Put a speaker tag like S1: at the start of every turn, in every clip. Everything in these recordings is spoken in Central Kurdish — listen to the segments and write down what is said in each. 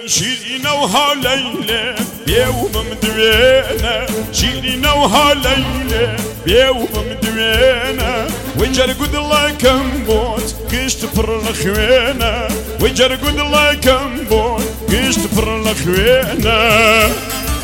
S1: شيرين وهاليلة بيوم مدوينة شيرين وهاليلة بيوم مدوينة ويجرقد الله كمبوت كشت فر الخوينة ويجرقد الله كمبوت كشت فر الخوينة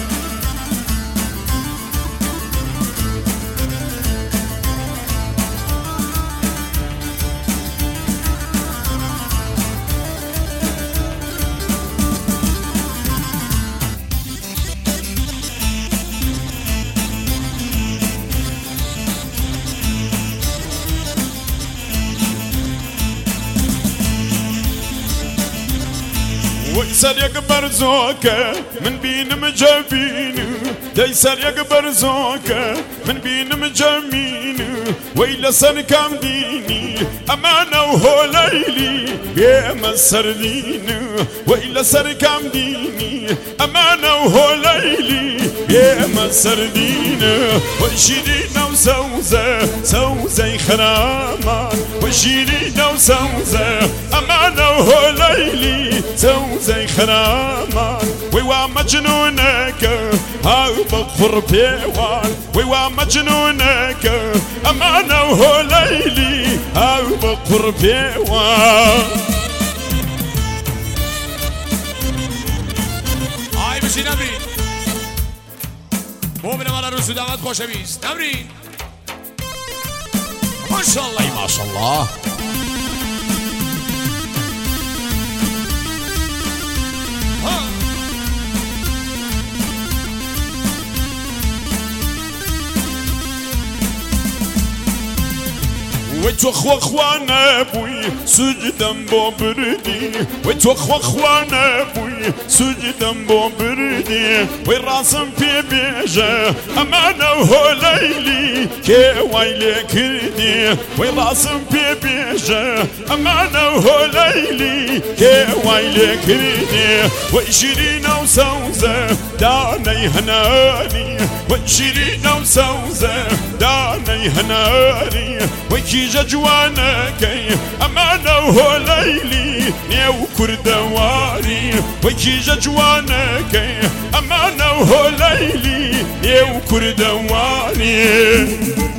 S1: ويسر يكبر زوكا من بين مجابين ديسر يكبر زوكا من بين مجامين ويلا سر كام ديني أمانة وهو ليلي يا مسردين ويلا سر كام ديني أمانة وهو ليلي يا مسردين وشيرين وسوزة سوزة خرامان وشيرين وسوزة أمانة وهو ليلي سوزة خرامان ويوا مجنونك هاو بغفر بيوان ويوا مجنونك أمانة وهو ليلي هاو بغفر بيوان
S2: آی بشین نبرین مؤمن مالا رسول داماد خوشه بیست نبرین ماشاءالله ماشاءالله
S1: ويتوخوا خوانا بوي سجدا بوبردي ويتوخوا خوانا بوي سجدا بوبردي ويراسم في بيجا أمانة وهو ليلي كي ويلي كردي ويراسم في بيجا أمانة وهو ليلي كي ويلي كردي ويشيرين وسوزة داني هناني ويشيرين وسوزة داني هناني ويكي جوانكي أمانة وهو ليلي نيو كردواري ويكي جوانكي أمانة وهو ليلي نيو كردواري